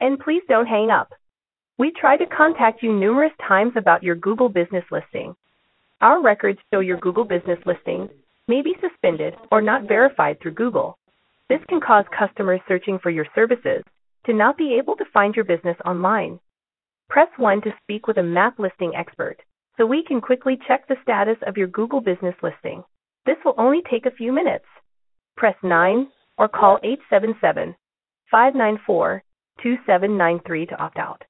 And please don't hang up. We tried to contact you numerous times about your Google business listing. Our records show your Google business listing may be suspended or not verified through Google. This can cause customers searching for your services to not be able to find your business online. Press 1 to speak with a map listing expert so we can quickly check the status of your Google business listing. This will only take a few minutes. Press 9 or call 877-594-2793 to opt out.